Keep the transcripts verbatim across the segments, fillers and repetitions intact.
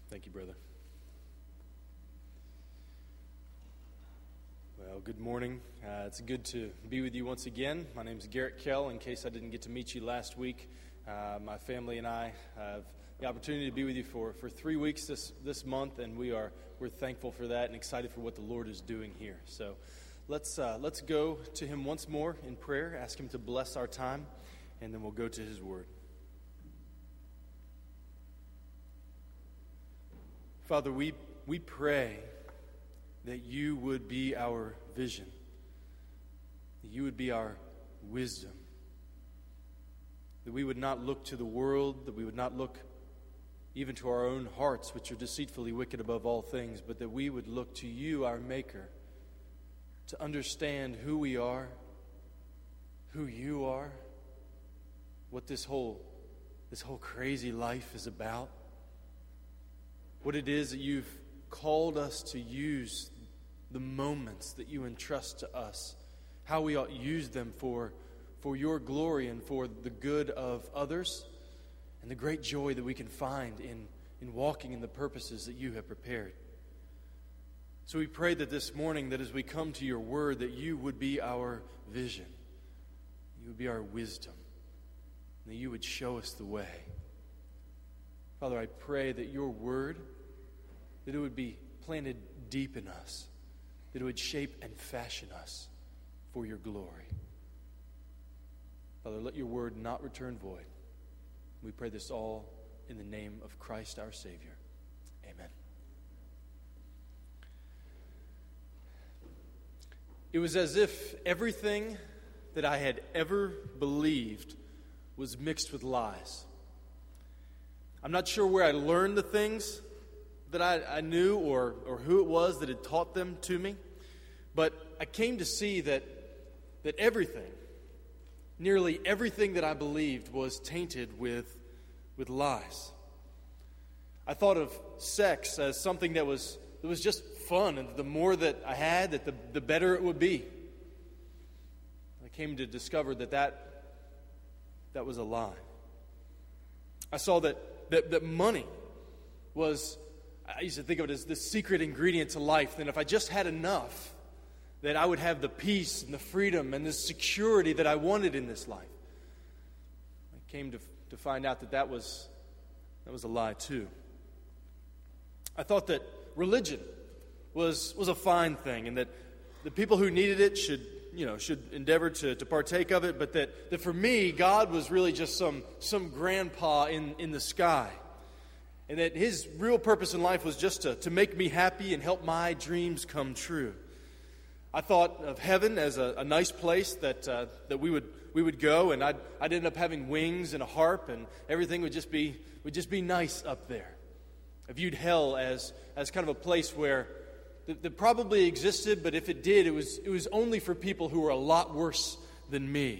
Thank you, brother. Well, good morning. Uh, it's good to be with you once again. My name is Garrett Kell. In case I didn't get to meet you last week, uh, my family and I have the opportunity to be with you for, for three weeks this, this month, and we are we're thankful for that and excited for what the Lord is doing here. So let's uh, let's go to Him once more in prayer, ask Him to bless our time, and then we'll go to His Word. Father, we we pray that you would be our vision, that you would be our wisdom, that we would not look to the world, that we would not look even to our own hearts, which are deceitfully wicked above all things, but that we would look to you, our Maker, to understand who we are, who you are, what this whole this whole crazy life is about. What it is that you've called us to use, the moments that you entrust to us, how we ought to use them for, for your glory and for the good of others, and the great joy that we can find in, in walking in the purposes that you have prepared. So we pray that this morning, that as we come to your word, that you would be our vision, you would be our wisdom, and that you would show us the way. Father, I pray that your word, that it would be planted deep in us, that it would shape and fashion us for your glory. Father, let your word not return void. We pray this all in the name of Christ our Savior. Amen. It was as if everything that I had ever believed was mixed with lies. I'm not sure where I learned the things that I, I knew or, or who it was that had taught them to me, but I came to see that, that everything, nearly everything that I believed was tainted with, with lies. I thought of sex as something that was, that was just fun, and the more that I had, that the, the better it would be. I came to discover that that, that was a lie. I saw that That, that money was, I used to think of it as the secret ingredient to life. That if I just had enough, that I would have the peace and the freedom and the security that I wanted in this life. I came to, to find out that that was, that was a lie too. I thought that religion was, was a fine thing, and that the people who needed it should you know, should endeavor to, to partake of it, but that, that for me, God was really just some, some grandpa in, in the sky. And that his real purpose in life was just to, to make me happy and help my dreams come true. I thought of heaven as a, a nice place that uh, that we would we would go, and I'd, I'd end up having wings and a harp, and everything would just be would just be nice up there. I viewed hell as, as kind of a place where that, that probably existed, but if it did, it was it was only for people who were a lot worse than me.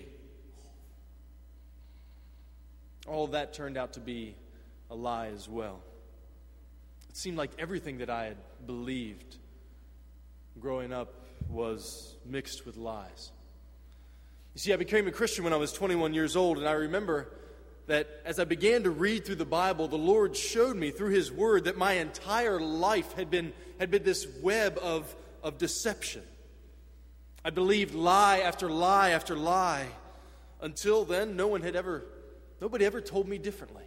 All of that turned out to be a lie as well. It seemed like everything that I had believed growing up was mixed with lies. You see, I became a Christian when I was twenty-one years old, and I remember that as I began to read through the Bible, the Lord showed me through His Word that my entire life had been had been this web of, of deception. I believed lie after lie after lie. Until then, no one had ever, nobody ever told me differently.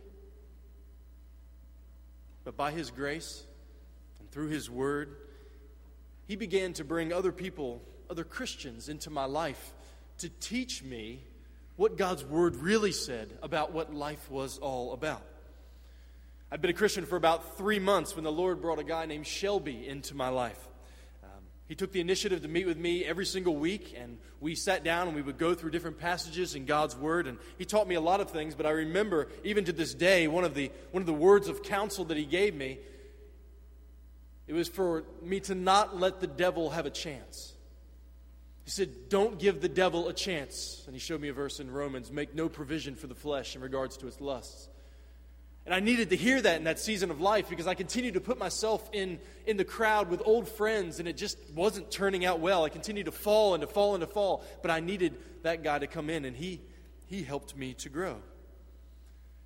But by His grace and through His Word, He began to bring other people, other Christians into my life to teach me what God's Word really said about what life was all about. I'd been a Christian for about three months when the Lord brought a guy named Shelby into my life. Um, he took the initiative to meet with me every single week, and we sat down and we would go through different passages in God's Word, and he taught me a lot of things, but I remember, even to this day, one of the one of the words of counsel that he gave me, it was for me to not let the devil have a chance. He said, don't give the devil a chance. And he showed me a verse in Romans, make no provision for the flesh in regards to its lusts. And I needed to hear that in that season of life because I continued to put myself in, in the crowd with old friends, and it just wasn't turning out well. I continued to fall and to fall and to fall, but I needed that guy to come in, and he, he helped me to grow.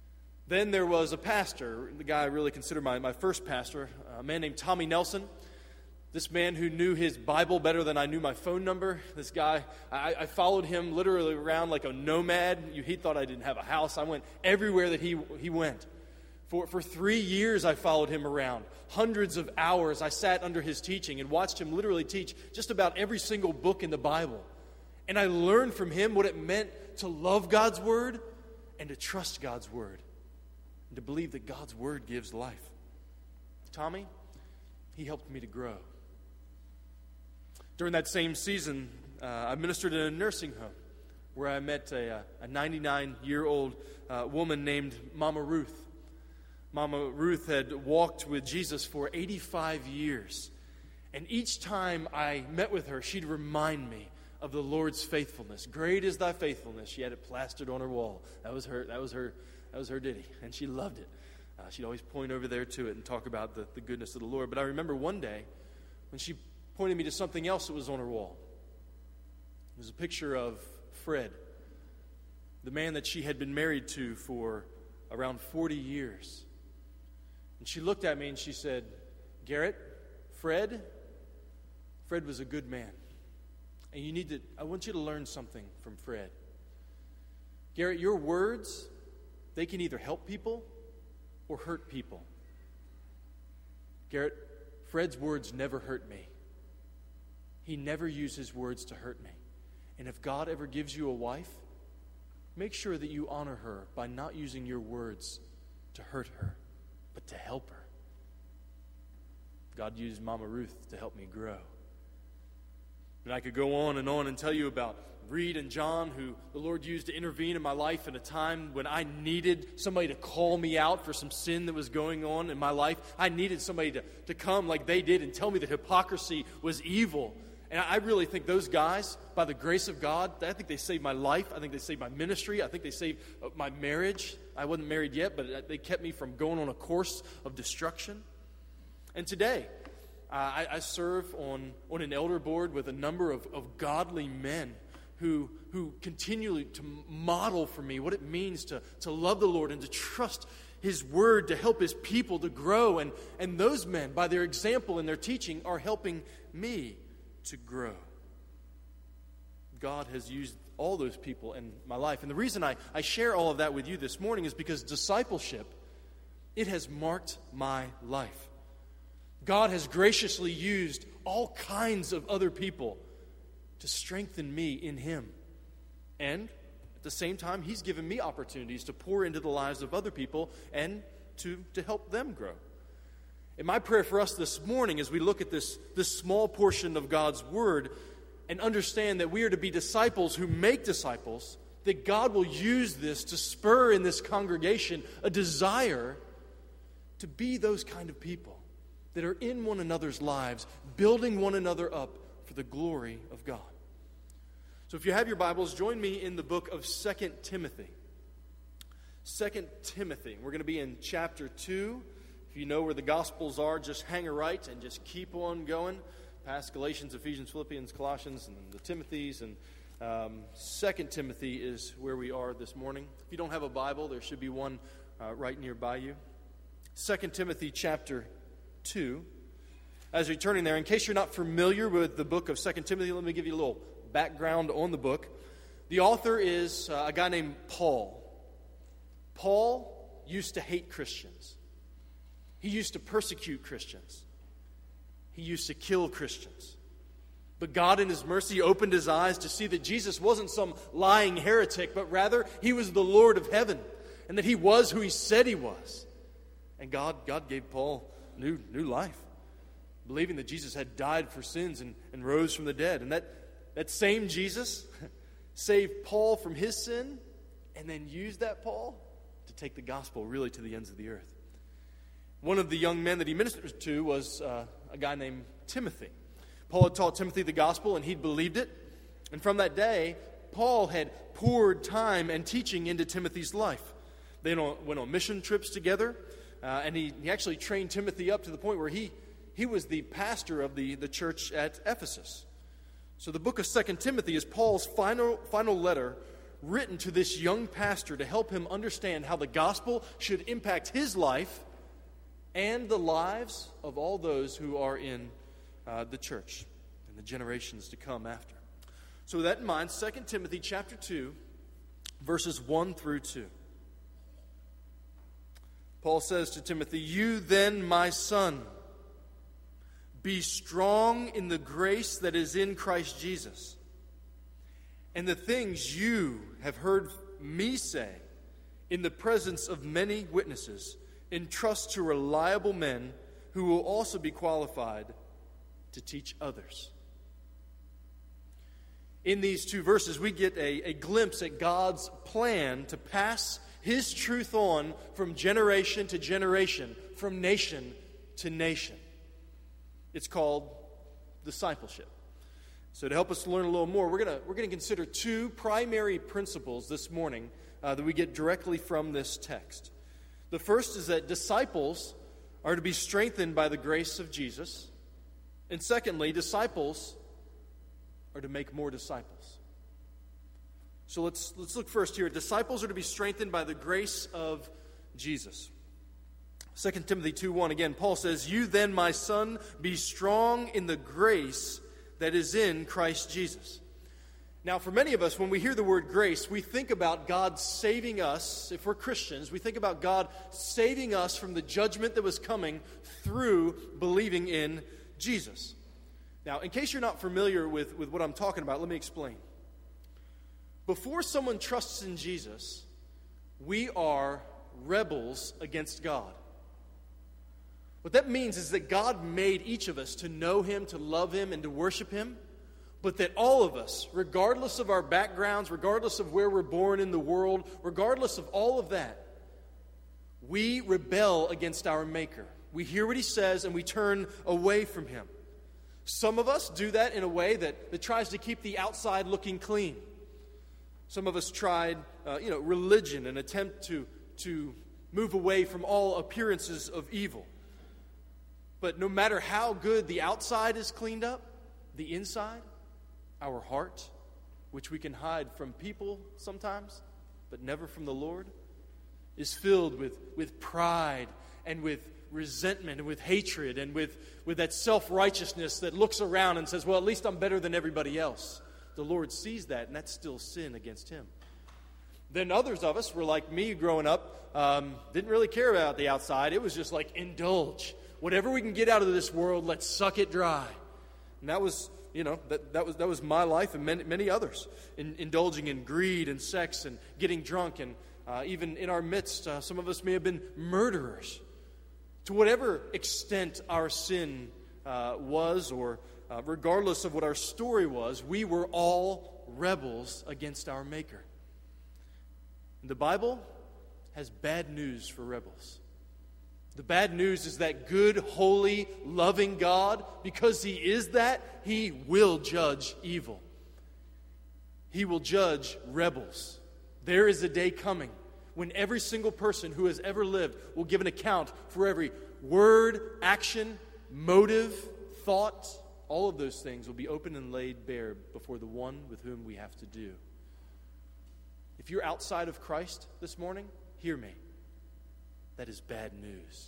Then there was a pastor, the guy I really consider my, my first pastor, a man named Tommy Nelson. This man who knew his Bible better than I knew my phone number. This guy, I, I followed him literally around like a nomad. He thought I didn't have a house. I went everywhere that he, he went. For, for three years, I followed him around. Hundreds of hours I sat under his teaching and watched him literally teach just about every single book in the Bible. And I learned from him what it meant to love God's Word and to trust God's Word and to believe that God's Word gives life. Tommy, he helped me to grow. During that same season, uh, I ministered in a nursing home where I met a, a ninety-nine-year-old uh, woman named Mama Ruth. Mama Ruth had walked with Jesus for eighty-five years. And each time I met with her, she'd remind me of the Lord's faithfulness. Great is thy faithfulness. She had it plastered on her wall. That was her, that was her, that was her ditty. And she loved it. Uh, she'd always point over there to it and talk about the, the goodness of the Lord. But I remember one day when she pointed me to something else that was on her wall. It was a picture of Fred, the man that she had been married to for around forty years. And she looked at me and she said, Garrett, Fred, Fred was a good man. And you need to, I want you to learn something from Fred. Garrett, your words, they can either help people or hurt people. Garrett, Fred's words never hurt me. He never used his words to hurt me. And if God ever gives you a wife, make sure that you honor her by not using your words to hurt her, but to help her. God used Mama Ruth to help me grow. And I could go on and on and tell you about Reed and John, who the Lord used to intervene in my life in a time when I needed somebody to call me out for some sin that was going on in my life. I needed somebody to, to come like they did and tell me that hypocrisy was evil. And I really think those guys, by the grace of God, I think they saved my life. I think they saved my ministry. I think they saved my marriage. I wasn't married yet, but they kept me from going on a course of destruction. And today, uh, I, I serve on, on an elder board with a number of, of godly men who, who continually to model for me what it means to, to love the Lord and to trust His Word to help His people to grow. And, and those men, by their example and their teaching, are helping me to grow. God has used all those people in my life. And the reason I, I share all of that with you this morning is because discipleship, it has marked my life. God has graciously used all kinds of other people to strengthen me in Him. And at the same time, He's given me opportunities to pour into the lives of other people and to, to help them grow. And my prayer for us this morning as we look at this, this small portion of God's Word and understand that we are to be disciples who make disciples, that God will use this to spur in this congregation a desire to be those kind of people that are in one another's lives, building one another up for the glory of God. So if you have your Bibles, join me in the book of Second Timothy. Second Timothy. We're going to be in chapter two. If you know where the Gospels are, just hang a right and just keep on going past Galatians, Ephesians, Philippians, Colossians, and the Timothys. And um, Second Timothy is where we are this morning. If you don't have a Bible, there should be one uh, right nearby you. Second Timothy chapter two. As you're turning there, in case you're not familiar with the book of Second Timothy, let me give you a little background on the book. The author is uh, a guy named Paul. Paul used to hate Christians. He used to persecute Christians. He used to kill Christians. But God in His mercy opened his eyes to see that Jesus wasn't some lying heretic, but rather He was the Lord of heaven, and that He was who He said He was. And God, God gave Paul new, new life, believing that Jesus had died for sins and, and rose from the dead. And that, that same Jesus saved Paul from his sin and then used that Paul to take the gospel really to the ends of the earth. One of the young men that he ministered to was uh, a guy named Timothy. Paul had taught Timothy the gospel, and he'd believed it. And from that day, Paul had poured time and teaching into Timothy's life. They went on mission trips together, uh, and he, he actually trained Timothy up to the point where he, he was the pastor of the, the church at Ephesus. So the book of Second Timothy is Paul's final, final letter written to this young pastor to help him understand how the gospel should impact his life and the lives of all those who are in uh, the church and the generations to come after. So with that in mind, Second Timothy chapter two, verses one through two. Paul says to Timothy, "You then, my son, be strong in the grace that is in Christ Jesus. And the things you have heard me say in the presence of many witnesses, entrust to reliable men who will also be qualified to teach others." In these two verses, we get a, a glimpse at God's plan to pass His truth on from generation to generation, from nation to nation. It's called discipleship. So to help us learn a little more, we're going we're going to consider two primary principles this morning uh, that we get directly from this text. The first is that disciples are to be strengthened by the grace of Jesus. And secondly, disciples are to make more disciples. So let's let's look first here. Disciples are to be strengthened by the grace of Jesus. Second Timothy two one, again, Paul says, "You then, my son, be strong in the grace that is in Christ Jesus." Now, for many of us, when we hear the word grace, we think about God saving us. If we're Christians, we think about God saving us from the judgment that was coming through believing in Jesus. Now, in case you're not familiar with, with what I'm talking about, let me explain. Before someone trusts in Jesus, we are rebels against God. What that means is that God made each of us to know Him, to love Him, and to worship Him, but that all of us, regardless of our backgrounds, regardless of where we're born in the world, regardless of all of that, we rebel against our Maker. We hear what He says and we turn away from Him. Some of us do that in a way that, that tries to keep the outside looking clean. Some of us tried, uh, you know, religion, an attempt to, to move away from all appearances of evil. But no matter how good the outside is cleaned up, the inside, our heart, which we can hide from people sometimes, but never from the Lord, is filled with, with pride and with resentment and with hatred and with, with that self-righteousness that looks around and says, well, at least I'm better than everybody else. The Lord sees that, and that's still sin against Him. Then others of us were like me growing up, um, didn't really care about the outside. It was just like, indulge. Whatever we can get out of this world, let's suck it dry. And that was, you know, that, that was that was my life and many, many others. In, indulging in greed and sex and getting drunk. And uh, even in our midst, uh, some of us may have been murderers. To whatever extent our sin uh, was, or uh, regardless of what our story was, we were all rebels against our Maker. And the Bible has bad news for rebels. The bad news is that good, holy, loving God, because He is that, He will judge evil. He will judge rebels. There is a day coming when every single person who has ever lived will give an account for every word, action, motive, thought. All of those things will be open and laid bare before the one with whom we have to do. If you're outside of Christ this morning, hear me. That is bad news.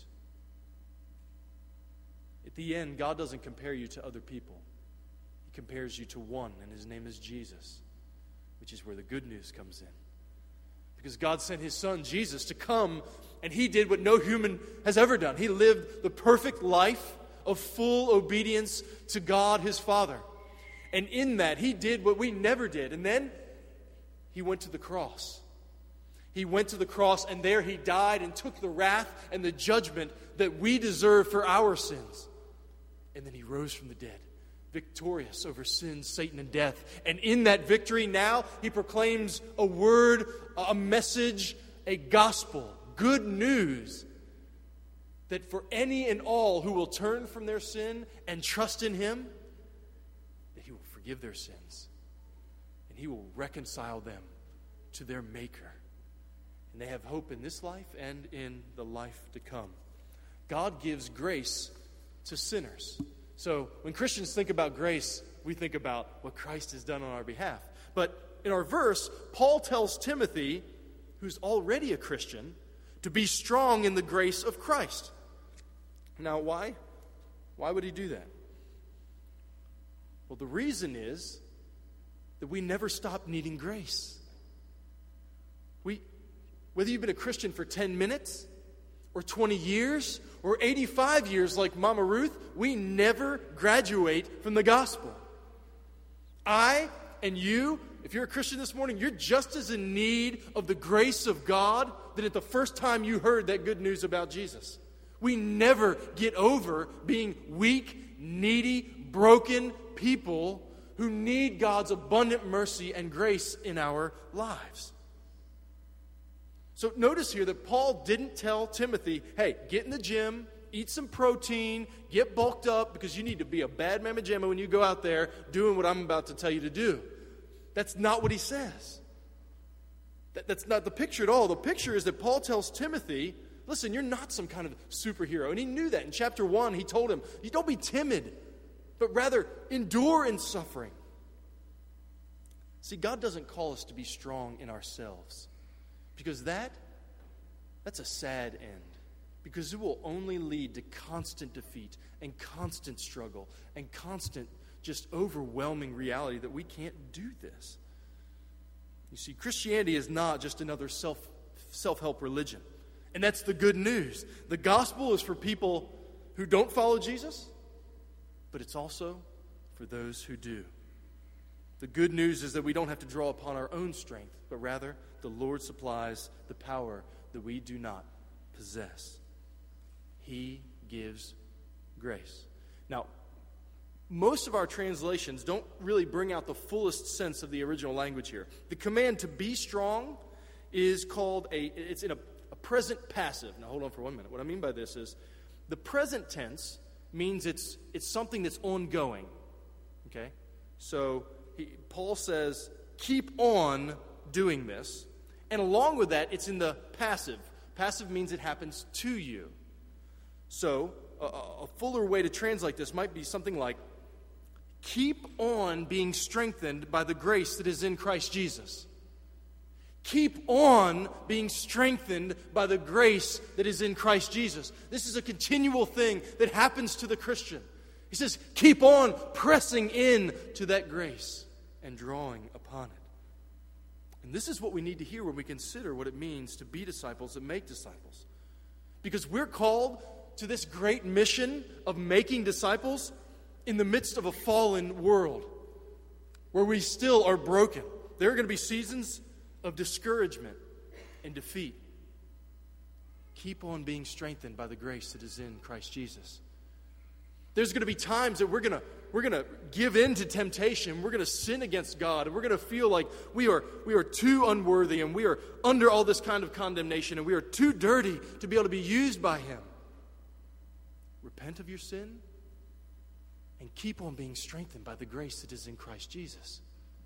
At the end, God doesn't compare you to other people. He compares you to one, and His name is Jesus, which is where the good news comes in. Because God sent His Son, Jesus, to come, and He did what no human has ever done. He lived the perfect life of full obedience to God, His Father. And in that, He did what we never did. And then He went to the cross. He went to the cross, and there He died and took the wrath and the judgment that we deserve for our sins. And then He rose from the dead, victorious over sin, Satan, and death. And in that victory now, He proclaims a word, a message, a gospel, good news, that for any and all who will turn from their sin and trust in Him, that He will forgive their sins, and He will reconcile them to their Maker. And they have hope in this life and in the life to come. God gives grace to sinners. So when Christians think about grace, we think about what Christ has done on our behalf. But in our verse, Paul tells Timothy, who's already a Christian, to be strong in the grace of Christ. Now, why? Why would he do that? Well, the reason is that we never stop needing grace. We, whether you've been a Christian for ten minutes, or twenty years, or eighty-five years like Mama Ruth, we never graduate from the gospel. I and you, if you're a Christian this morning, you're just as in need of the grace of God than at the first time you heard that good news about Jesus. We never get over being weak, needy, broken people who need God's abundant mercy and grace in our lives. So notice here that Paul didn't tell Timothy, hey, get in the gym, eat some protein, get bulked up, because you need to be a bad mamma jamma when you go out there doing what I'm about to tell you to do. That's not what he says. That, that's not the picture at all. The picture is that Paul tells Timothy, listen, you're not some kind of superhero. And he knew that. In chapter one, he told him, you don't be timid, but rather endure in suffering. See, God doesn't call us to be strong in ourselves, because that, that's a sad end. Because it will only lead to constant defeat and constant struggle and constant, just overwhelming reality that we can't do this. You see, Christianity is not just another self, self-help religion. And that's the good news. The gospel is for people who don't follow Jesus, but it's also for those who do. The good news is that we don't have to draw upon our own strength, but rather the Lord supplies the power that we do not possess. He gives grace. Now, most of our translations don't really bring out the fullest sense of the original language here. The command to be strong is called a, it's in a, a present passive. Now, hold on for one minute. What I mean by this is the present tense means it's it's something that's ongoing. Okay? So, he, Paul says, keep on doing this. And along with that, it's in the passive. Passive means it happens to you. So, a, a fuller way to translate this might be something like, keep on being strengthened by the grace that is in Christ Jesus. Keep on being strengthened by the grace that is in Christ Jesus. This is a continual thing that happens to the Christian. He says, keep on pressing in to that grace and drawing upon it. And this is what we need to hear when we consider what it means to be disciples and make disciples. Because we're called to this great mission of making disciples in the midst of a fallen world where we still are broken. There are going to be seasons of discouragement and defeat. Keep on being strengthened by the grace that is in Christ Jesus. There's going to be times that we're going to we're going to give in to temptation. We're going to sin against God, and we're going to feel like we are we are too unworthy, and we are under all this kind of condemnation, and we are too dirty to be able to be used by Him. Repent of your sin and keep on being strengthened by the grace that is in Christ Jesus.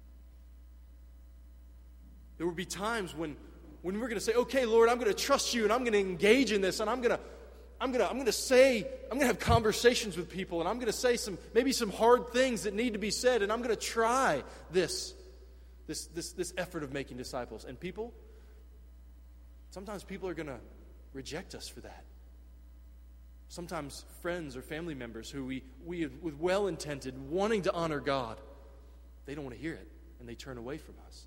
There will be times when, when we're going to say, okay, Lord, I'm going to trust you, and I'm going to engage in this, and I'm going to I'm going to I'm going to say, I'm going to have conversations with people, and I'm going to say some maybe some hard things that need to be said, and I'm going to try this, this, this, this effort of making disciples. And people, sometimes people are going to reject us for that. Sometimes friends or family members who we, we have, with well-intended, wanting to honor God, they don't want to hear it, and they turn away from us.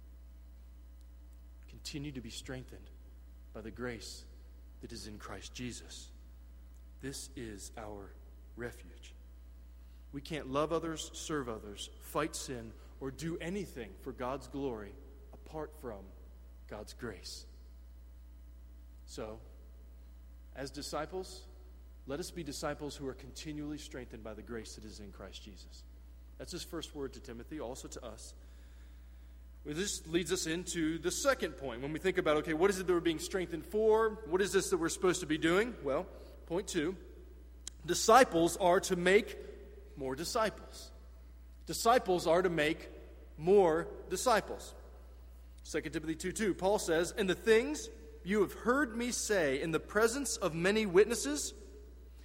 Continue to be strengthened by the grace that is in Christ Jesus. This is our refuge. We can't love others, serve others, fight sin, or do anything for God's glory apart from God's grace. So, as disciples, let us be disciples who are continually strengthened by the grace that is in Christ Jesus. That's his first word to Timothy, also to us. Well, this leads us into the second point. When we think about, okay, what is it that we're being strengthened for? What is this that we're supposed to be doing? Well, point two, disciples are to make more disciples. Disciples are to make more disciples. Second Timothy two two, Paul says, and the things you have heard me say in the presence of many witnesses,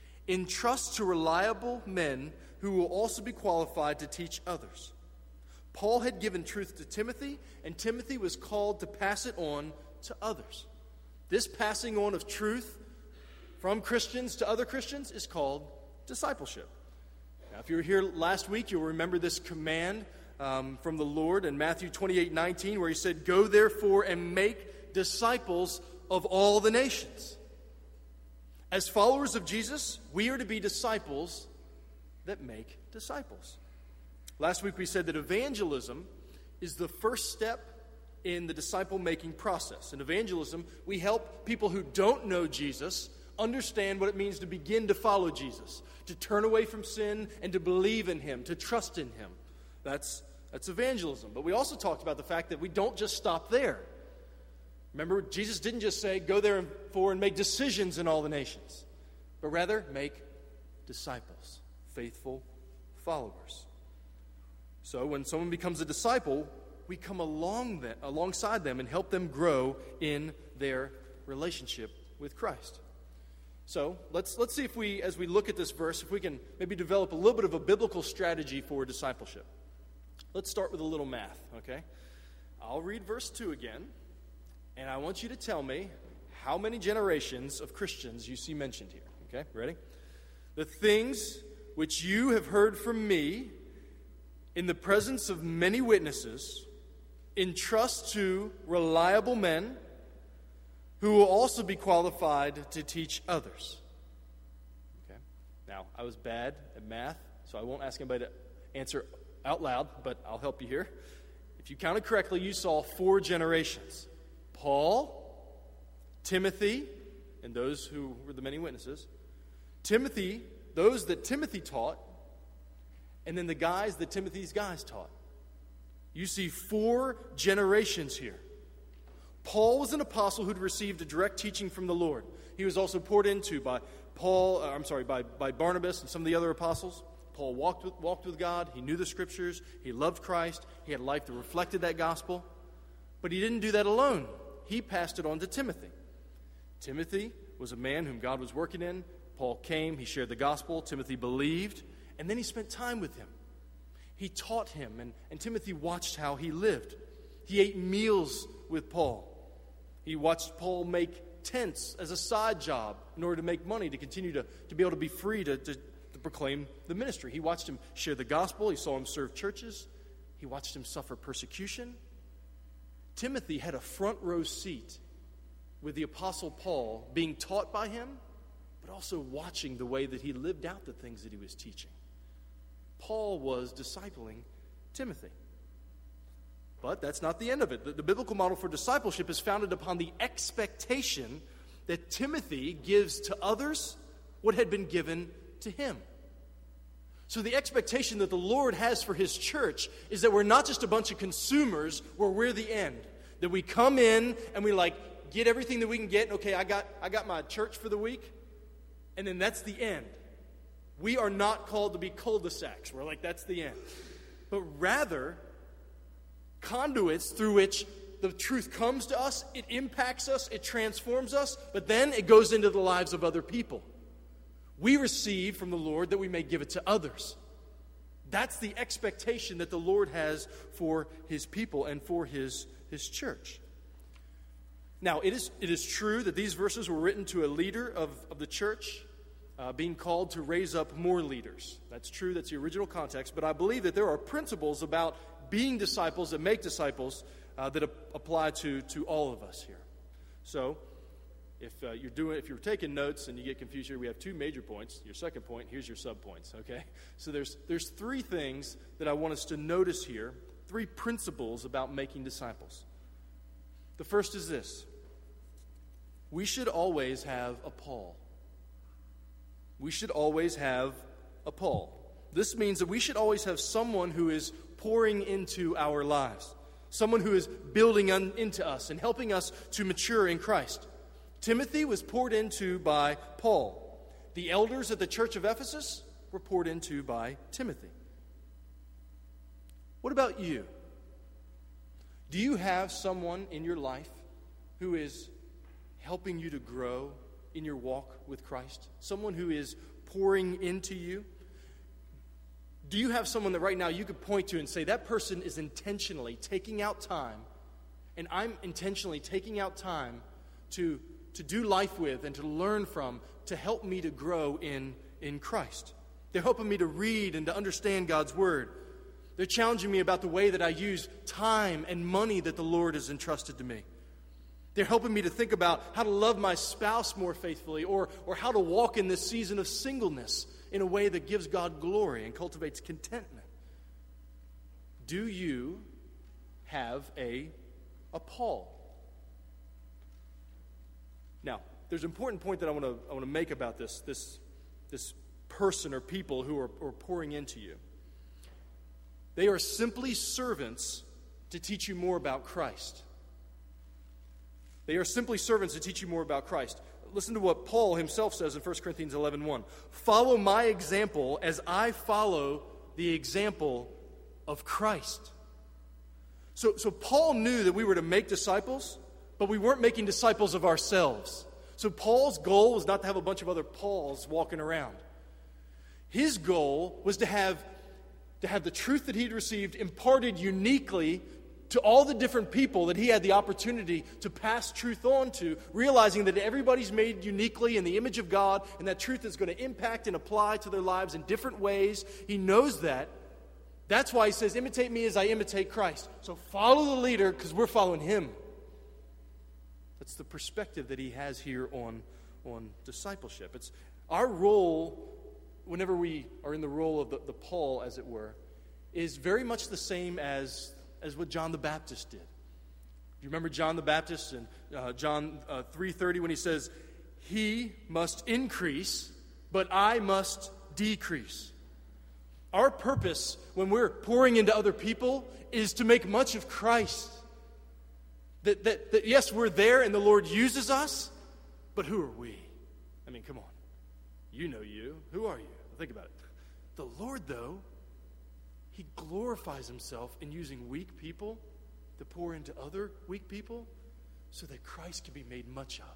entrust to reliable men who will also be qualified to teach others. Paul had given truth to Timothy, and Timothy was called to pass it on to others. This passing on of truth from Christians to other Christians is called discipleship. Now, if you were here last week, you'll remember this command um, from the Lord in Matthew twenty-eight nineteen, where he said, "Go therefore and make disciples of all the nations." As followers of Jesus, we are to be disciples that make disciples. Last week we said that evangelism is the first step in the disciple-making process. In evangelism, we help people who don't know Jesus understand what it means to begin to follow Jesus, to turn away from sin and to believe in him, to trust in him. That's, that's evangelism. But we also talked about the fact that we don't just stop there. Remember, Jesus didn't just say, go therefore and make decisions in all the nations, but rather make disciples, faithful followers. So when someone becomes a disciple, we come along them, alongside them and help them grow in their relationship with Christ. So let's let's see if we, as we look at this verse, if we can maybe develop a little bit of a biblical strategy for discipleship. Let's start with a little math, okay? I'll read verse two again, and I want you to tell me how many generations of Christians you see mentioned here, okay? Ready? The things which you have heard from me in the presence of many witnesses, entrust to reliable men who will also be qualified to teach others. Okay. Now, I was bad at math, so I won't ask anybody to answer out loud, but I'll help you here. If you counted correctly, you saw four generations. Paul, Timothy, and those who were the many witnesses. Timothy, those that Timothy taught, and then the guys that Timothy's guys taught. You see four generations here. Paul was an apostle who'd received a direct teaching from the Lord. He was also poured into by Paul, uh, I'm sorry, by, by Barnabas and some of the other apostles. Paul walked with, walked with God. He knew the Scriptures. He loved Christ. He had a life that reflected that gospel. But he didn't do that alone. He passed it on to Timothy. Timothy was a man whom God was working in. Paul came. He shared the gospel. Timothy believed. And then he spent time with him. He taught him, and, and Timothy watched how he lived. He ate meals with Paul. He watched Paul make tents as a side job in order to make money, to continue to, to be able to be free to, to, to proclaim the ministry. He watched him share the gospel. He saw him serve churches. He watched him suffer persecution. Timothy had a front row seat with the Apostle Paul, being taught by him, but also watching the way that he lived out the things that he was teaching. Paul was discipling Timothy. But that's not the end of it. The, the biblical model for discipleship is founded upon the expectation that Timothy gives to others what had been given to him. So the expectation that the Lord has for his church is that we're not just a bunch of consumers where we're the end. That we come in and we like get everything that we can get. Okay, I got I got my church for the week, and then that's the end. We are not called to be cul-de-sacs. We're like, that's the end. But rather, conduits through which the truth comes to us, it impacts us, it transforms us, but then it goes into the lives of other people. We receive from the Lord that we may give it to others. That's the expectation that the Lord has for his people and for his, his church. Now, it is, it is true that these verses were written to a leader of, of the church, Uh, being called to raise up more leaders. That's true, that's the original context, but I believe that there are principles about being disciples that make disciples uh, that ap- apply to, to all of us here. So, if uh, you're doing, if you're taking notes and you get confused here, we have two major points. Your second point, here's your subpoints, okay? So there's there's three things that I want us to notice here, three principles about making disciples. The first is this: we should always have a Paul. We should always have a Paul. This means that we should always have someone who is pouring into our lives, someone who is building un- into us and helping us to mature in Christ. Timothy was poured into by Paul. The elders at the church of Ephesus were poured into by Timothy. What about you? Do you have someone in your life who is helping you to grow in your walk with Christ? Someone who is pouring into you? Do you have someone that right now you could point to and say, that person is intentionally taking out time, and I'm intentionally taking out time to, to do life with and to learn from, to help me to grow in, in Christ? They're helping me to read and to understand God's Word. They're challenging me about the way that I use time and money that the Lord has entrusted to me. They're helping me to think about how to love my spouse more faithfully, or, or how to walk in this season of singleness in a way that gives God glory and cultivates contentment. Do you have a, a Paul? Now, there's an important point that I want to I want to make about this, this, this person or people who are, are pouring into you. They are simply servants to teach you more about Christ. They are simply servants to teach you more about Christ. Listen to what Paul himself says in First Corinthians eleven one. Follow my example as I follow the example of Christ. So, so Paul knew that we were to make disciples, but we weren't making disciples of ourselves. So Paul's goal was not to have a bunch of other Pauls walking around. His goal was to have, to have the truth that he'd received imparted uniquely to all the different people that he had the opportunity to pass truth on to, realizing that everybody's made uniquely in the image of God, and that truth is going to impact and apply to their lives in different ways. He knows that. That's why he says, imitate me as I imitate Christ. So follow the leader, because we're following him. That's the perspective that he has here on, on discipleship. It's our role, whenever we are in the role of the, the Paul, as it were, is very much the same as as what John the Baptist did. You remember John the Baptist in uh, John uh, three thirty when he says, he must increase, but I must decrease. Our purpose when we're pouring into other people is to make much of Christ. That, that, that yes, we're there and the Lord uses us, but who are we? I mean, come on. You know you. Who are you? Think about it. The Lord, though, He glorifies himself in using weak people to pour into other weak people so that Christ can be made much of.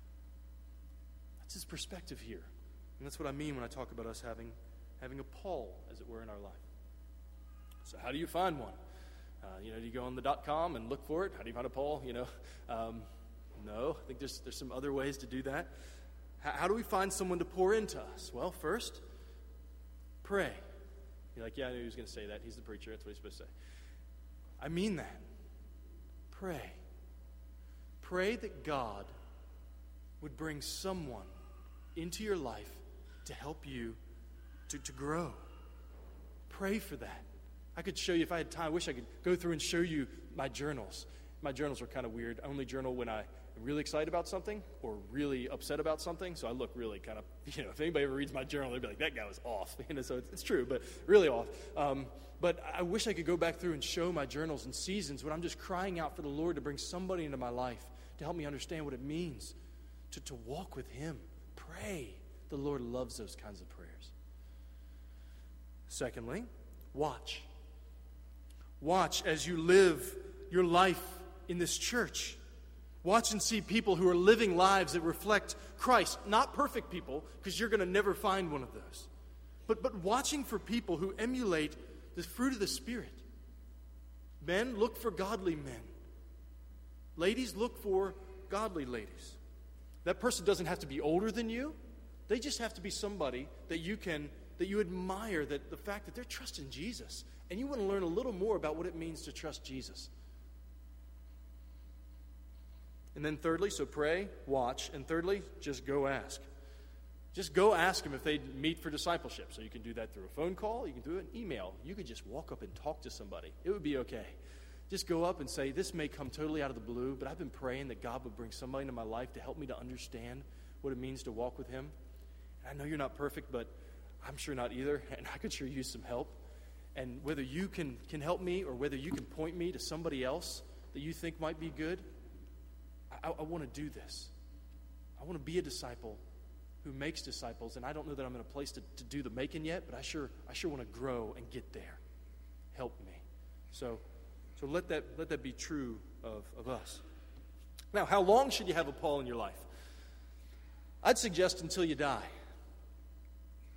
That's his perspective here. And that's what I mean when I talk about us having, having a Paul, as it were, in our life. So how do you find one? Uh, you know, do you go on the dot com and look for it? How do you find a Paul? You know, um, no. I think there's, there's some other ways to do that. How, how do we find someone to pour into us? Well, first, pray. You're like, yeah, I knew he was going to say that. He's the preacher. That's what he's supposed to say. I mean that. Pray. Pray that God would bring someone into your life to help you to, to grow. Pray for that. I could show you, if I had time, I wish I could go through and show you my journals. My journals are kind of weird. I only journal when I I'm really excited about something or really upset about something, so I look really kind of, you know, if anybody ever reads my journal, they'd be like, that guy was off. You know, so it's, it's true, but really off. Um, but I wish I could go back through and show my journals in seasons when I'm just crying out for the Lord to bring somebody into my life to help me understand what it means to, to walk with him. Pray. The Lord loves those kinds of prayers. Secondly, watch. Watch as you live your life in this church. Watch and see people who are living lives that reflect Christ. Not perfect people, because you're going to never find one of those. But, but watching for people who emulate the fruit of the Spirit. Men, look for godly men. Ladies, look for godly ladies. That person doesn't have to be older than you. They just have to be somebody that you can, that you admire, that the fact that they're trusting Jesus. And you want to learn a little more about what it means to trust Jesus. And then thirdly, so pray, watch, and thirdly, just go ask. Just go ask them if they'd meet for discipleship. So you can do that through a phone call, you can do an email. You could just walk up and talk to somebody. It would be okay. Just go up and say, this may come totally out of the blue, but I've been praying that God would bring somebody into my life to help me to understand what it means to walk with him. And I know you're not perfect, but I'm sure not either, and I could sure use some help. And whether you can, can help me or whether you can point me to somebody else that you think might be good, I, I want to do this. I want to be a disciple who makes disciples, and I don't know that I'm in a place to, to do the making yet, but I sure I sure want to grow and get there. Help me. So so let that let that be true of, of us. Now, how long should you have a Paul in your life? I'd suggest until you die.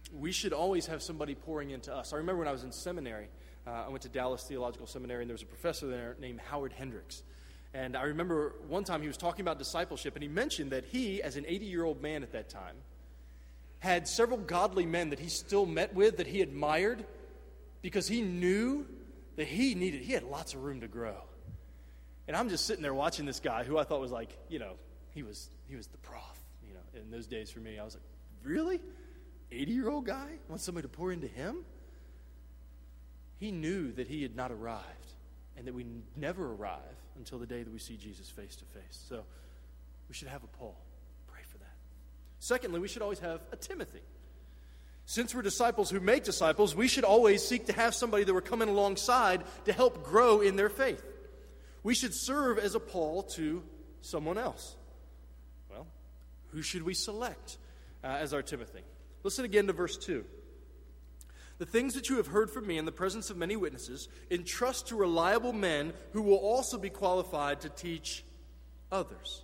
we should always have somebody pouring into us. I remember when I was in seminary, uh, I went to Dallas Theological Seminary, and there was a professor there named Howard Hendricks. And I remember one time he was talking about discipleship, and he mentioned that he, as an eighty-year-old man at that time, had several godly men that he still met with, that he admired, because he knew that he needed, he had lots of room to grow. And I'm just sitting there watching this guy who I thought was like, you know, he was he was the prof, you know, in those days for me. I was like, really? eighty-year-old guy? Want somebody to pour into him? He knew that he had not arrived, and that we never arrive until the day that we see Jesus face to face. So we should have a Paul. Pray for that. Secondly, we should always have a Timothy. Since we're disciples who make disciples, we should always seek to have somebody that we're coming alongside to help grow in their faith. We should serve as a Paul to someone else. Well, who should we select uh, as our Timothy? Listen again to verse two. The things that you have heard from me in the presence of many witnesses, entrust to reliable men who will also be qualified to teach others.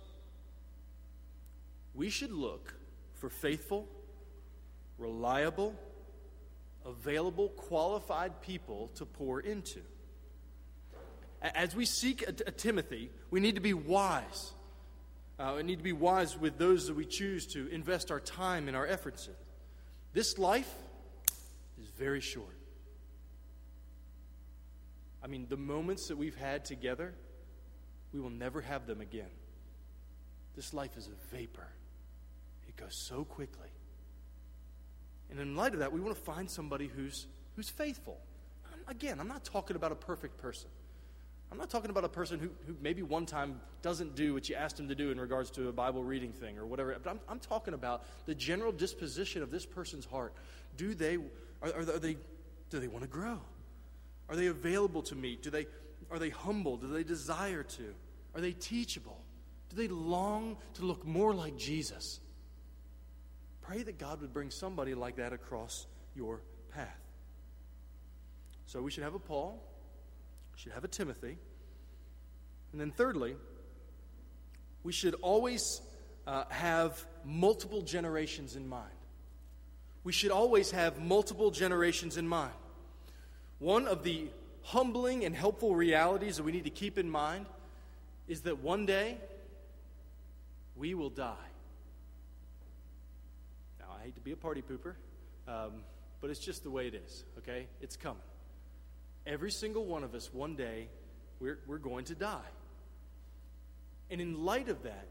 We should look for faithful, reliable, available, qualified people to pour into. As we seek a, a Timothy, we need to be wise. Uh, we need to be wise with those that we choose to invest our time and our efforts in. This life is very short. I mean, the moments that we've had together, we will never have them again. This life is a vapor. It goes so quickly. And in light of that, we want to find somebody who's who's faithful. Again, I'm not talking about a perfect person. I'm not talking about a person who, who maybe one time doesn't do what you asked him to do in regards to a Bible reading thing or whatever. But I'm, I'm talking about the general disposition of this person's heart. Do they are, are they do they want to grow? Are they available to meet? Do they are they humble? Do they desire to? Are they teachable? Do they long to look more like Jesus? Pray that God would bring somebody like that across your path. So we should have a Paul. We should have a Timothy. And then thirdly, we should always uh, have multiple generations in mind. We should always have multiple generations in mind. One of the humbling and helpful realities that we need to keep in mind is that one day we will die. Now, I hate to be a party pooper, um, but it's just the way it is, okay? It's coming. Every single one of us, one day, we're, we're going to die. And in light of that,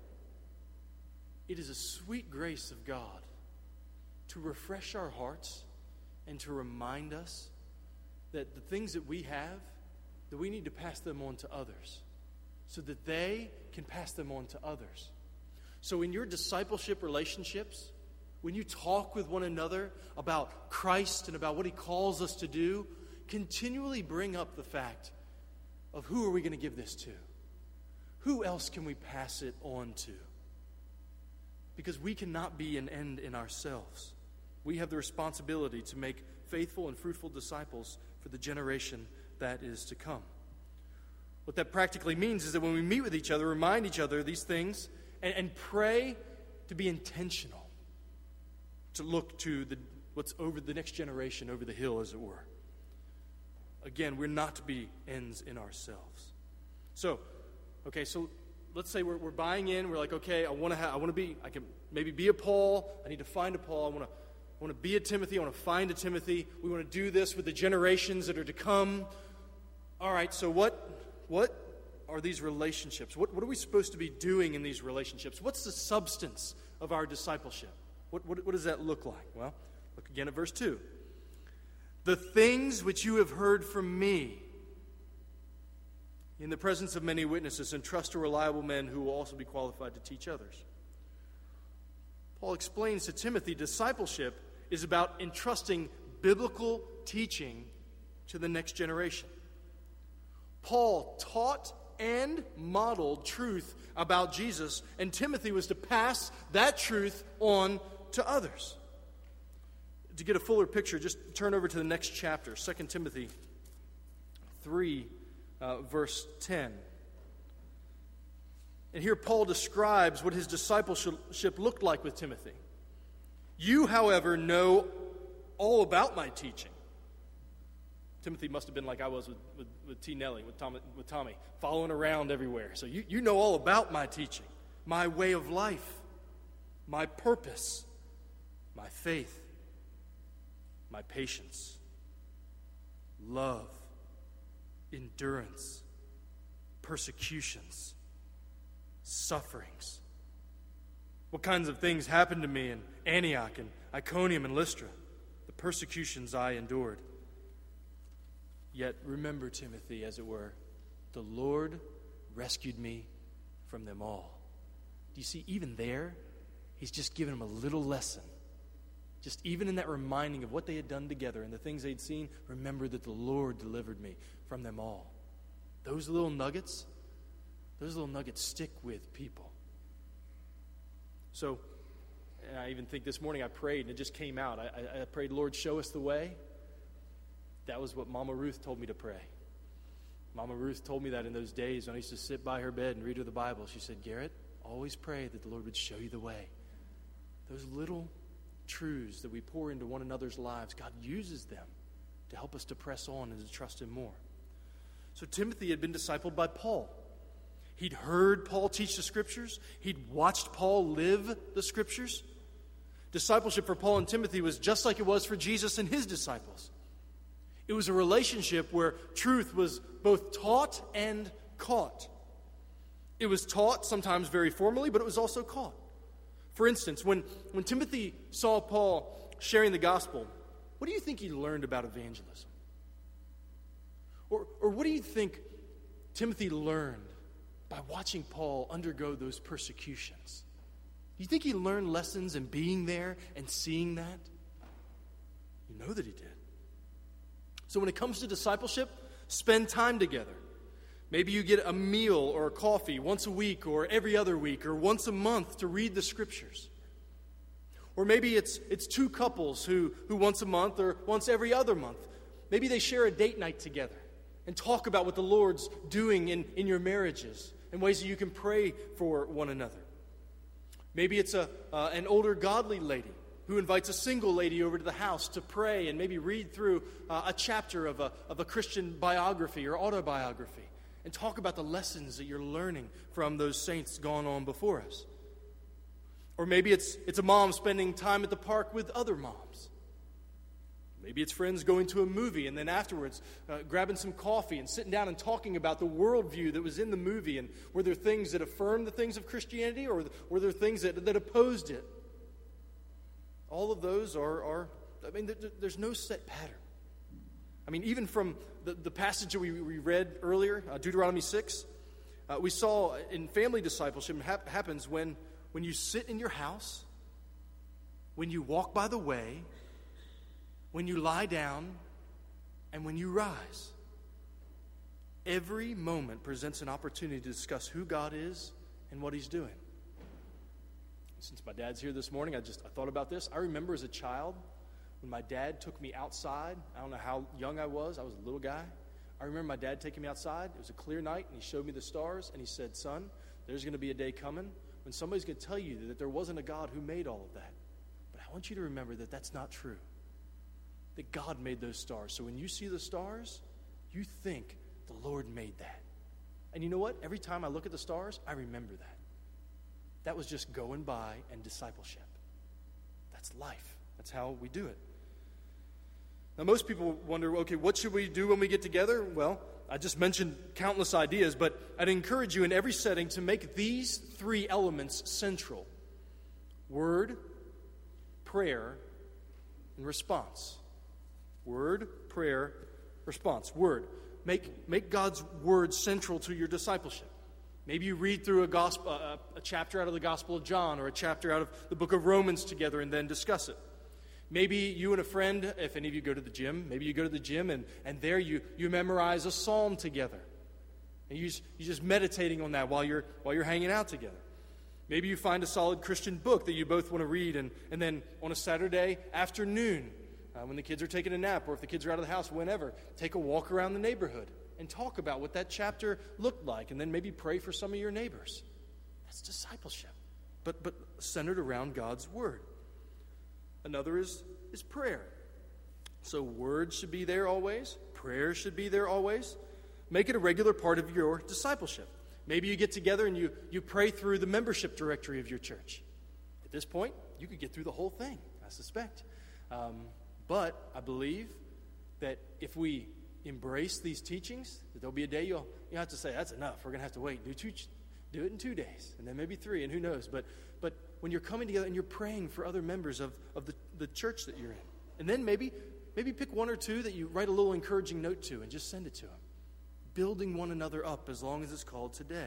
it is a sweet grace of God to refresh our hearts and to remind us that the things that we have, that we need to pass them on to others so that they can pass them on to others. So in your discipleship relationships, when you talk with one another about Christ and about what He calls us to do, continually bring up the fact of who are we going to give this to? Who else can we pass it on to? Because we cannot be an end in ourselves. We have the responsibility to make faithful and fruitful disciples for the generation that is to come. What that practically means is that when we meet with each other, remind each other of these things and, and pray to be intentional, to look to the what's over the next generation, over the hill, as it were. Again, we're not to be ends in ourselves. So, okay, so let's say we're, we're buying in. We're like, okay, I want to have, I want to be, I can maybe be a Paul. I need to find a Paul. I want to, I want to be a Timothy. I want to find a Timothy. We want to do this with the generations that are to come. All right, so what, what are these relationships? What, what are we supposed to be doing in these relationships? What's the substance of our discipleship? What, what, what does that look like? Well, look again at verse two. The things which you have heard from me in the presence of many witnesses, entrust to reliable men who will also be qualified to teach others. Paul explains to Timothy, discipleship is about entrusting biblical teaching to the next generation. Paul taught and modeled truth about Jesus, and Timothy was to pass that truth on to others. To get a fuller picture, just turn over to the next chapter, Second Timothy three, uh, verse ten. And here Paul describes what his discipleship looked like with Timothy. You, however, know all about my teaching. Timothy must have been like I was with, with, with T. Nellie, with Tommy, with Tommy, following around everywhere. So you, you know all about my teaching, my way of life, my purpose, my faith, my patience, love, endurance, persecutions, sufferings. What kinds of things happened to me in Antioch and Iconium and Lystra, the persecutions I endured. Yet remember, Timothy, as it were, the Lord rescued me from them all. Do you see, even there, he's just given him a little lesson. Just even in that reminding of what they had done together and the things they'd seen, remember that the Lord delivered me from them all. Those little nuggets, those little nuggets stick with people. So, and I even think this morning I prayed and it just came out. I, I, I prayed, Lord, show us the way. That was what Mama Ruth told me to pray. Mama Ruth told me that in those days when I used to sit by her bed and read her the Bible. She said, Garrett, always pray that the Lord would show you the way. Those little truths that we pour into one another's lives, God uses them to help us to press on and to trust him more. So Timothy had been discipled by Paul. He'd heard Paul teach the Scriptures. He'd watched Paul live the Scriptures. Discipleship for Paul and Timothy was just like it was for Jesus and his disciples. It was a relationship where truth was both taught and caught. It was taught, sometimes very formally, but it was also caught. For instance, when, when Timothy saw Paul sharing the gospel, what do you think he learned about evangelism? Or, or what do you think Timothy learned by watching Paul undergo those persecutions? Do you think he learned lessons in being there and seeing that? You know that he did. So when it comes to discipleship, spend time together. Maybe you get a meal or a coffee once a week or every other week or once a month to read the Scriptures. Or maybe it's it's two couples who, who once a month or once every other month, maybe they share a date night together and talk about what the Lord's doing in, in your marriages and ways that you can pray for one another. Maybe it's a uh, an older godly lady who invites a single lady over to the house to pray and maybe read through uh, a chapter of a, of a Christian biography or autobiography and talk about the lessons that you're learning from those saints gone on before us. Or maybe it's it's a mom spending time at the park with other moms. Maybe it's friends going to a movie and then afterwards uh, grabbing some coffee and sitting down and talking about the worldview that was in the movie, and were there things that affirmed the things of Christianity or were there things that, that opposed it? All of those are, are I mean, there, there's no set pattern. I mean, even from the, the passage that we, we read earlier, uh, Deuteronomy six, uh, we saw in family discipleship hap- happens when, when you sit in your house, when you walk by the way, when you lie down, and when you rise. Every moment presents an opportunity to discuss who God is and what he's doing. Since my dad's here this morning, I just I thought about this. I remember as a child when my dad took me outside. I don't know how young I was. I was a little guy. I remember my dad taking me outside. It was a clear night, and he showed me the stars, and he said, son, there's going to be a day coming when somebody's going to tell you that there wasn't a God who made all of that. But I want you to remember that that's not true, that God made those stars. So when you see the stars, you think the Lord made that. And you know what? Every time I look at the stars, I remember that. That was just going by and discipleship. That's life. That's how we do it. Now, most people wonder, okay, what should we do when we get together? Well, I just mentioned countless ideas, but I'd encourage you in every setting to make these three elements central: word, prayer, and response. Word, prayer, response. Word. Make, make God's word central to your discipleship. Maybe you read through a gospel, a, a chapter out of the Gospel of John or a chapter out of the book of Romans together and then discuss it. Maybe you and a friend, if any of you go to the gym, maybe you go to the gym and, and there you, you memorize a psalm together. And you, you're just meditating on that while you're, while you're hanging out together. Maybe you find a solid Christian book that you both want to read, and, and then on a Saturday afternoon, uh, when the kids are taking a nap or if the kids are out of the house, whenever, take a walk around the neighborhood and talk about what that chapter looked like, and then maybe pray for some of your neighbors. That's discipleship, but but centered around God's word. Another is, is prayer. So words should be there always. Prayer should be there always. Make it a regular part of your discipleship. Maybe you get together and you, you pray through the membership directory of your church. At this point, you could get through the whole thing, I suspect. Um, but I believe that if we embrace these teachings, that there'll be a day you'll you have to say, that's enough. We're going to have to wait. Do two, do it in two days, and then maybe three, and who knows. But but when you're coming together and you're praying for other members of, of the, the church that you're in, and then maybe maybe pick one or two that you write a little encouraging note to and just send it to them. Building one another up as long as it's called today.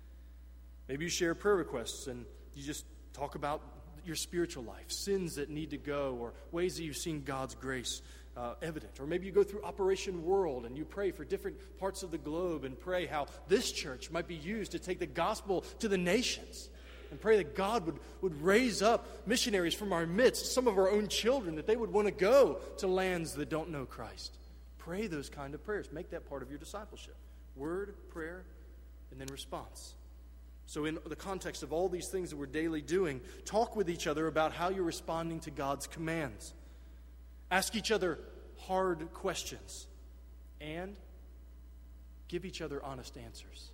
Maybe you share prayer requests and you just talk about your spiritual life, sins that need to go, or ways that you've seen God's grace uh, evident. Or maybe you go through Operation World and you pray for different parts of the globe and pray how this church might be used to take the gospel to the nations. And pray that God would, would raise up missionaries from our midst, some of our own children, that they would want to go to lands that don't know Christ. Pray those kind of prayers. Make that part of your discipleship. Word, prayer, and then response. So in the context of all these things that we're daily doing, talk with each other about how you're responding to God's commands. Ask each other hard questions. And give each other honest answers.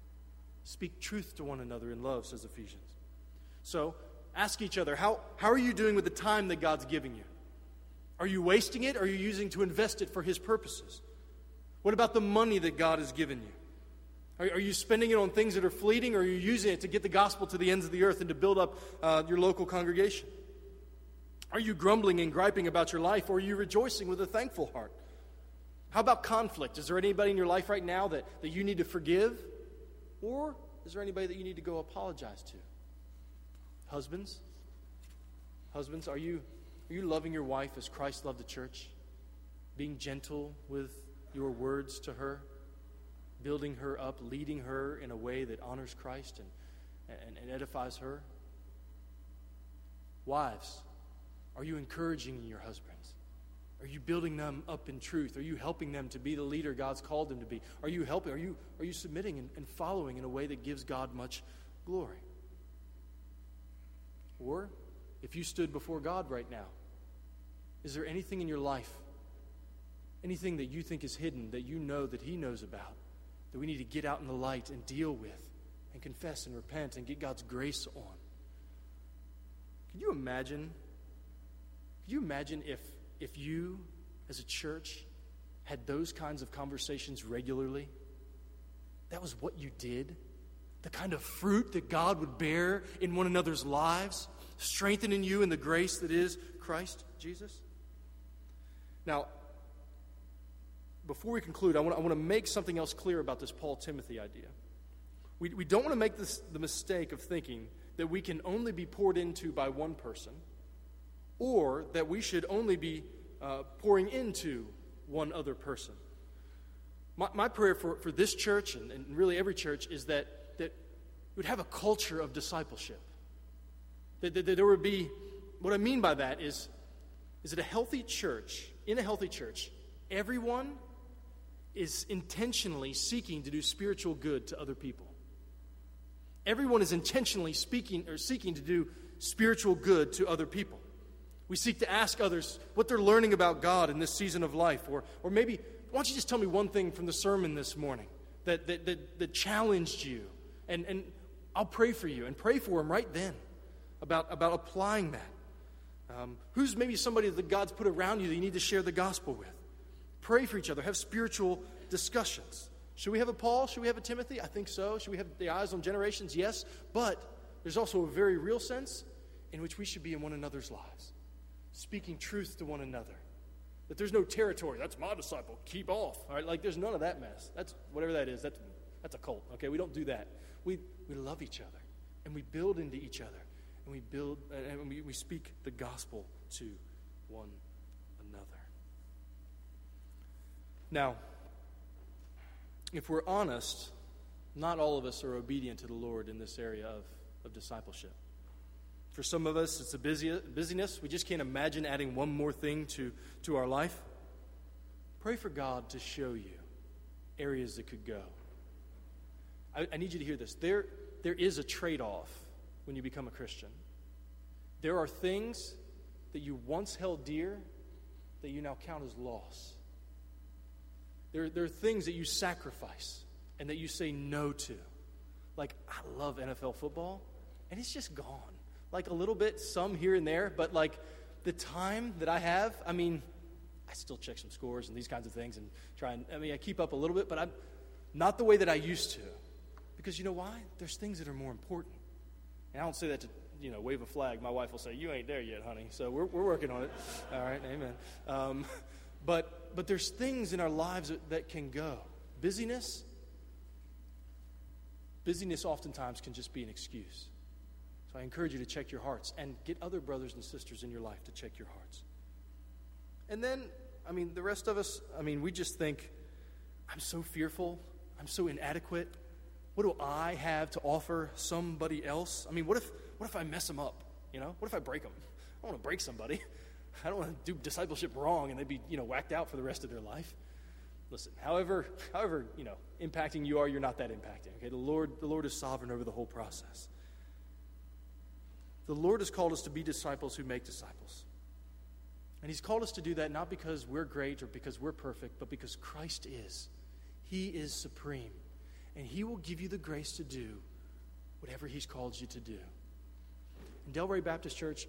Speak truth to one another in love, says Ephesians. So ask each other, how, how are you doing with the time that God's giving you? Are you wasting it, or are you using to invest it for His purposes? What about the money that God has given you? Are, are you spending it on things that are fleeting, or are you using it to get the gospel to the ends of the earth and to build up uh, your local congregation? Are you grumbling and griping about your life, or are you rejoicing with a thankful heart? How about conflict? Is there anybody in your life right now that, that you need to forgive? Or is there anybody that you need to go apologize to? Husbands? Husbands, are you... Are you loving your wife as Christ loved the church? Being gentle with your words to her? Building her up, leading her in a way that honors Christ and, and, and edifies her? Wives, are you encouraging your husbands? Are you building them up in truth? Are you helping them to be the leader God's called them to be? Are you helping? Are you, are you submitting and, and following in a way that gives God much glory? Or, if you stood before God right now, is there anything in your life, anything that you think is hidden, that you know that He knows about, that we need to get out in the light and deal with and confess and repent and get God's grace on? Can you imagine, can you imagine if, if you, as a church, had those kinds of conversations regularly? That was what you did? The kind of fruit that God would bear in one another's lives, strengthening you in the grace that is Christ Jesus? Now, before we conclude, I want, I want to make something else clear about this Paul-Timothy idea. We, we don't want to make this, the mistake of thinking that we can only be poured into by one person, or that we should only be uh, pouring into one other person. My, my prayer for, for this church, and, and really every church, is that, that we'd have a culture of discipleship. That, that, that there would be, what I mean by that is, is that a healthy church, in a healthy church, everyone is intentionally seeking to do spiritual good to other people. Everyone is intentionally speaking or seeking to do spiritual good to other people. We seek to ask others what they're learning about God in this season of life. Or, or maybe, why don't you just tell me one thing from the sermon this morning that, that, that, that challenged you? And, and I'll pray for you and pray for them right then about, about applying that. Um, who's maybe somebody that God's put around you that you need to share the gospel with? Pray for each other. Have spiritual discussions. Should we have a Paul? Should we have a Timothy? I think so. Should we have the eyes on generations? Yes. But there's also a very real sense in which we should be in one another's lives, speaking truth to one another. That there's no territory. That's my disciple. Keep off. All right? Like, there's none of that mess. That's whatever that is. That's that's a cult. Okay? We don't do that. We we love each other, and we build into each other. And we build, and we, we speak the gospel to one another. Now, if we're honest, not all of us are obedient to the Lord in this area of, of discipleship. For some of us, it's a busy, busyness. We just can't imagine adding one more thing to, to our life. Pray for God to show you areas that could go. I, I need you to hear this. There, there is a trade-off when you become a Christian. There are things that you once held dear that you now count as loss. There, there are things that you sacrifice and that you say no to. Like, I love N F L football, and it's just gone. Like, a little bit, some here and there, but like the time that I have, I mean, I still check some scores and these kinds of things and try and, I mean, I keep up a little bit, but I'm not the way that I used to. Because you know why? There's things that are more important. And I don't say that to, you know, wave a flag. My wife will say, you ain't there yet, honey. So we're we're working on it. All right, amen. Um, but but there's things in our lives that, that can go. Busyness, busyness oftentimes can just be an excuse. So I encourage you to check your hearts and get other brothers and sisters in your life to check your hearts. And then, I mean, the rest of us, I mean, we just think, I'm so fearful. I'm so inadequate. What do I have to offer somebody else? I mean, what if what if I mess them up? You know, what if I break them? I don't want to break somebody. I don't want to do discipleship wrong and they'd be, you know, whacked out for the rest of their life. Listen, however, however, you know, impacting you are, you're not that impacting. Okay, the Lord, the Lord is sovereign over the whole process. The Lord has called us to be disciples who make disciples. And He's called us to do that not because we're great or because we're perfect, but because Christ is. He is supreme. And He will give you the grace to do whatever He's called you to do. In Delray Baptist Church,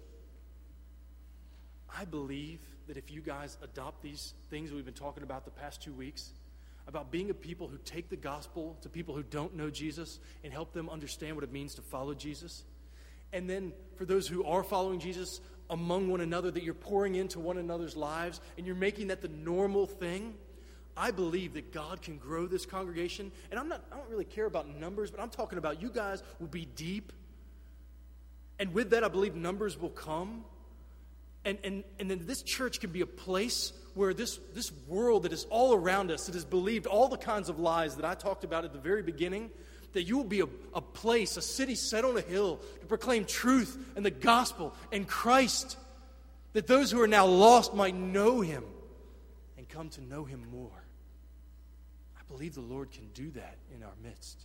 I believe that if you guys adopt these things we've been talking about the past two weeks, about being a people who take the gospel to people who don't know Jesus and help them understand what it means to follow Jesus, and then for those who are following Jesus among one another, that you're pouring into one another's lives and you're making that the normal thing, I believe that God can grow this congregation. And I'm not, I don't really care about numbers, but I'm talking about you guys will be deep. And with that, I believe numbers will come. And, and, and then this church can be a place where this, this world that is all around us, that has believed all the kinds of lies that I talked about at the very beginning, that you will be a, a place, a city set on a hill to proclaim truth and the gospel and Christ, that those who are now lost might know Him and come to know Him more. I believe the Lord can do that in our midst.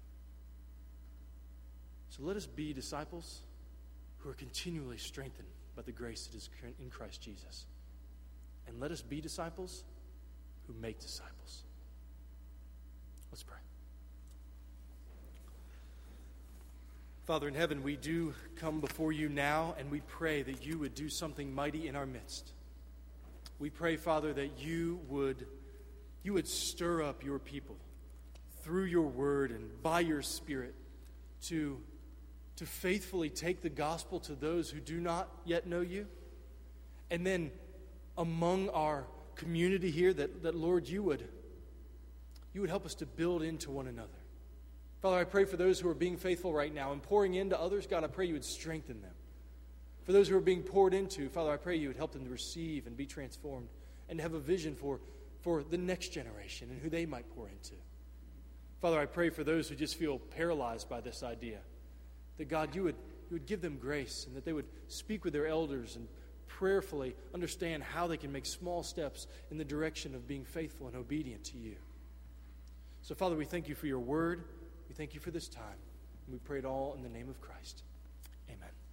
So let us be disciples who are continually strengthened by the grace that is in Christ Jesus. And let us be disciples who make disciples. Let's pray. Father in heaven, we do come before you now, and we pray that you would do something mighty in our midst. We pray, Father, that you would, you would stir up your people through your word and by your Spirit to, to faithfully take the gospel to those who do not yet know you. And then among our community here, that, that Lord, you would, you would help us to build into one another. Father, I pray for those who are being faithful right now and pouring into others. God, I pray you would strengthen them. For those who are being poured into, Father, I pray you would help them to receive and be transformed and have a vision for, for the next generation and who they might pour into. Father, I pray for those who just feel paralyzed by this idea, that God, you would, you would give them grace and that they would speak with their elders and prayerfully understand how they can make small steps in the direction of being faithful and obedient to you. So, Father, we thank you for your word. We thank you for this time. And we pray it all in the name of Christ. Amen.